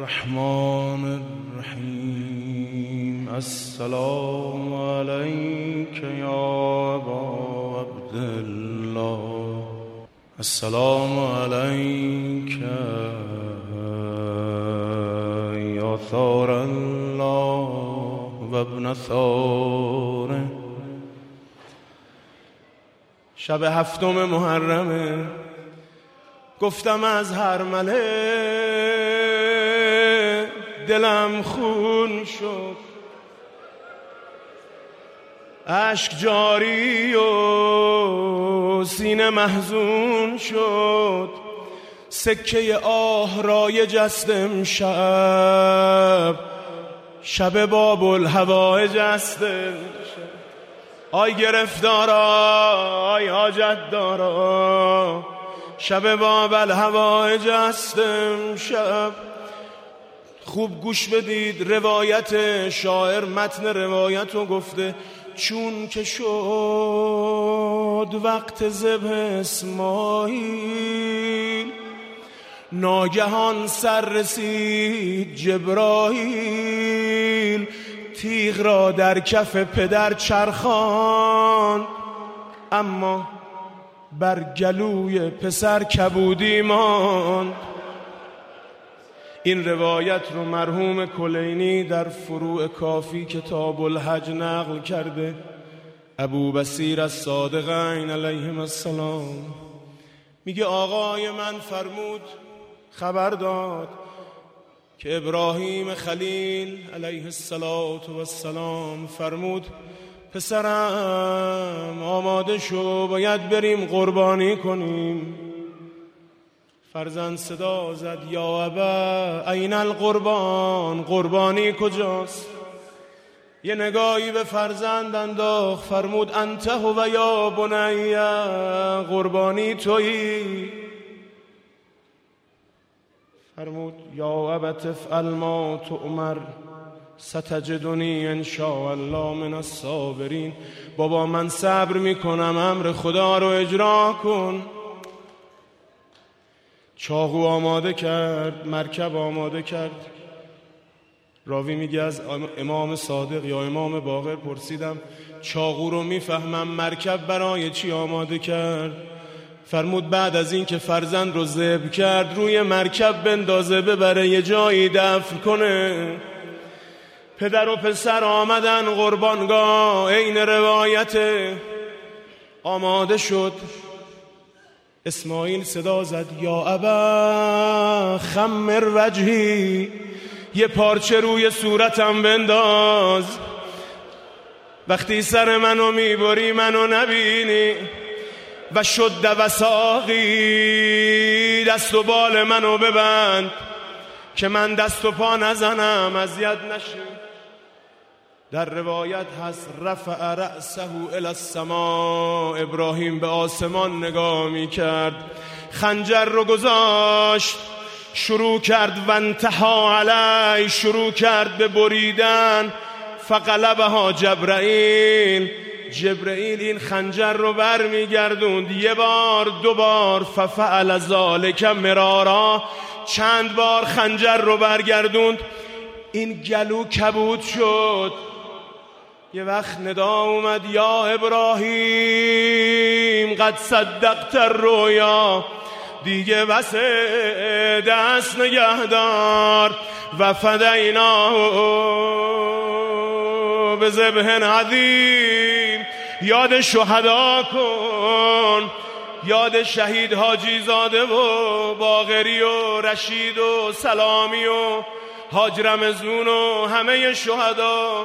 الرحمن الرحیم. السلام علیک یا ابا عبدالله، السلام علیک یا ثار الله و ابن ثاره. شب 7 محرمه، گفتم از هرمله دلم خون شد، اشک جاری و سینه محزون شد. سکه آه رایج است امشب، شب باب الهوایج است. آی گرفتارا، آی حاجت دارا، شب باب الهوایج است امشب. خوب گوش بدید، روایت شاعر متن روایت رو گفته. چون که شد وقت ذبح اسماعیل، ناگهان سر رسید جبرائیل، تیغ را در کف پدر چرخاند، اما بر گلوی پسر کبودی ماند. این روایت رو مرحوم کلینی در فروع کافی کتاب الحج نقل کرده. ابو بصیر الصادقین علیهم السلام میگه آقای من فرمود، خبر داد که ابراهیم خلیل علیه السلام فرمود پسرم آماده شو، باید بریم قربانی کنیم. فرزند صدا زد یا ابا این القربان، قربانی کجاست؟ یه نگاهی به فرزند انداخت، فرمود انت هو یا بنی، قربانی تویی. فرمود یا ابت افعل ما تؤمر، ستجدنی ان شاء الله من الصابرین. بابا من صبر میکنم، امر خدا رو اجرا کن. چاقو آماده کرد، مرکب آماده کرد. راوی میگه از امام صادق یا امام باقر پرسیدم چاقو رو میفهمم، مرکب برای چی آماده کرد؟ فرمود بعد از این که فرزند رو ذبح کرد، روی مرکب بندازه ببره یه جایی دفن کنه. پدر و پسر آمدن قربانگاه، این روایت آماده شد. اسماعیل صدا زد یا ابا خمر وجهی، یه پارچه روی صورتم بنداز، وقتی سر منو میبری منو نبینی. و شد وساقی، دست و بال منو ببند که من دست و پا نزنم، اذیت نشه. در روایت هست رفع رأسه الی السماء، ابراهیم به آسمان نگاه می کرد، خنجر رو گذاشت، شروع کرد و انتها علی، شروع کرد به بریدن. فقلبها جبرائیل، جبرائیل این خنجر رو بر می گردوند، یه بار دو بار. ففعل ذالک مرارا، چند بار خنجر رو برگردوند. این گلو کبود شد. یه وقت ندا اومد یا ابراهیم قد صدقت الرؤیا، دیگه بس دست نگهدار. و فدیناه بذبح عظیم، یاد شهدا کن، یاد شهید حاجی زاده و باقری و رشید و سلامی و حاج رمزون و همه شهدا.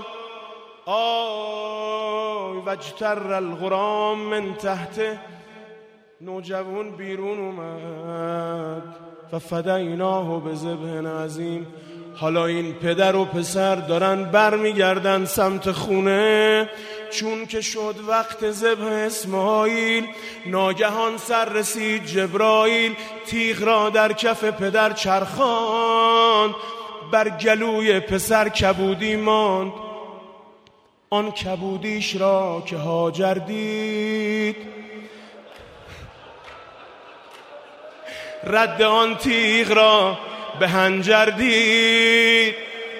وجتر الغرام من تحت، نوجوان بیرون اومد. و فدیناه بذبح عظیم. حالا این پدر و پسر دارن بر میگردن سمت خونه. چون که شد وقت ذبح اسماعیل، ناگهان سر رسید جبرائیل، تیغ را در کف پدر چرخاند، بر گلوی پسر کبودی ماند. آن کبودیش را که هاجر دید، رد آن تیغ را به هنجر دید،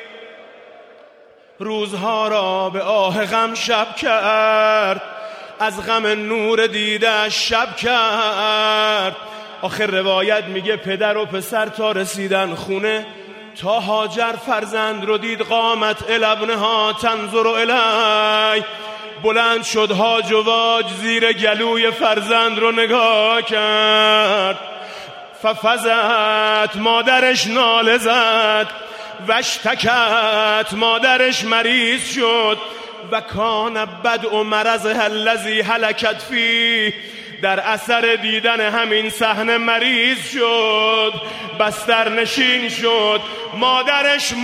روزها را به آه غم شب کرد، از غم نور دیده شب کرد. آخر روایت میگه پدر و پسر تا رسیدن خونه، تا هاجر فرزند رو دید، قامت الابنها تنظر الی، بلند شد هاج و واج زیر گلوی فرزند رو نگاه کرد. ففزت، مادرش ناله زد، وشتکت، مادرش مریض شد. و کان بدء مرضها الذی هلکت فیه، در اثر دیدن همین صحنه مریض شد، بستر نشین شد، مادرش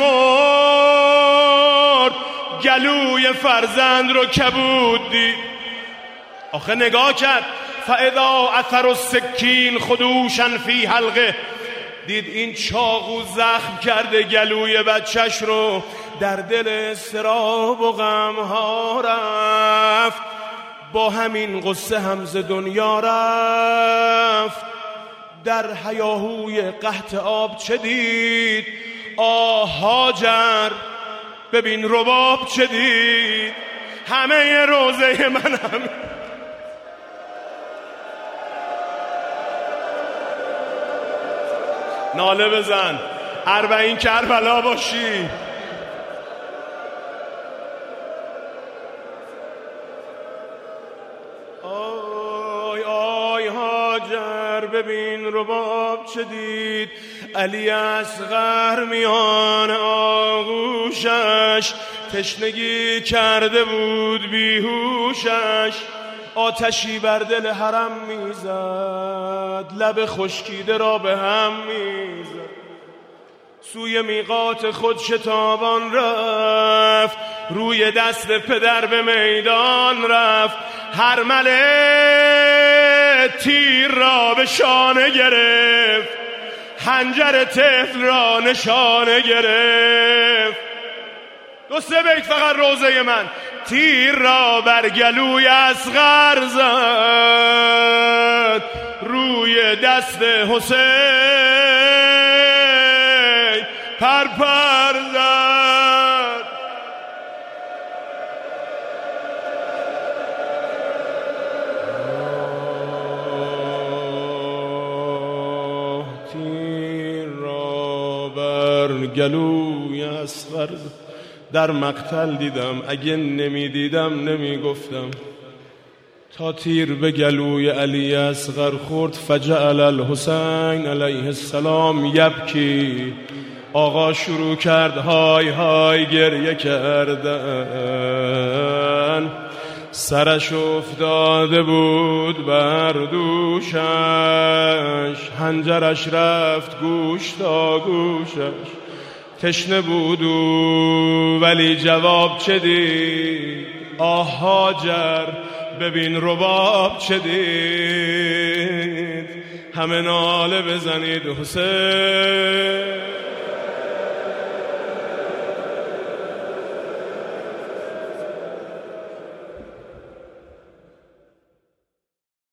مرد، گلوی فرزند رو کبود دید. آخه نگاه کرد، فاذا اثر السکین خدوشا فی حلقه، دید این چاقو زخم کرده گلوی بچهش رو. در دل اضطراب و غم ها رفت، با همین قصه هم ز دنیا رفت. در هیاهوی قحط آب چه دید؟ آه هاجر ببین رباب چه دید؟ همه روزه من هم ناله بزن، 40 کربلا باشی. آی آی هاجر ببین رباب چه دید؟ علی اصغر میان آغوشش، تشنگی کرده بود بیهوشش. آتشی بر دل حرم میزد، لب خشکیده را به هم میزد. سوی میقات خود شتابان رفت، روی دست پدر به میدان رفت. هرمله تیر را به شانه گرفت، خنجر طفل را نشانه گرفت. 2-3 بیت فقط روزه من. تیر را بر گلوی اصغر زد، روی دست حسین پرپر زد. تیر را بر گلوی اصغر زد. در مقتل دیدم، اگه نمی دیدم نمی گفتم. تا تیر به گلوی علی اصغر خورد، فجعل الحسین علیه السلام یبکی، آقا شروع کرد های های گریه کردن. سرش افتاده بود بر دوشش، خنجرش رفت گوش تا گوشش. تشنه بود ولی جواب چه دید؟ آه هاجر ببین رباب چه دید؟ همه ناله بزنید حسین.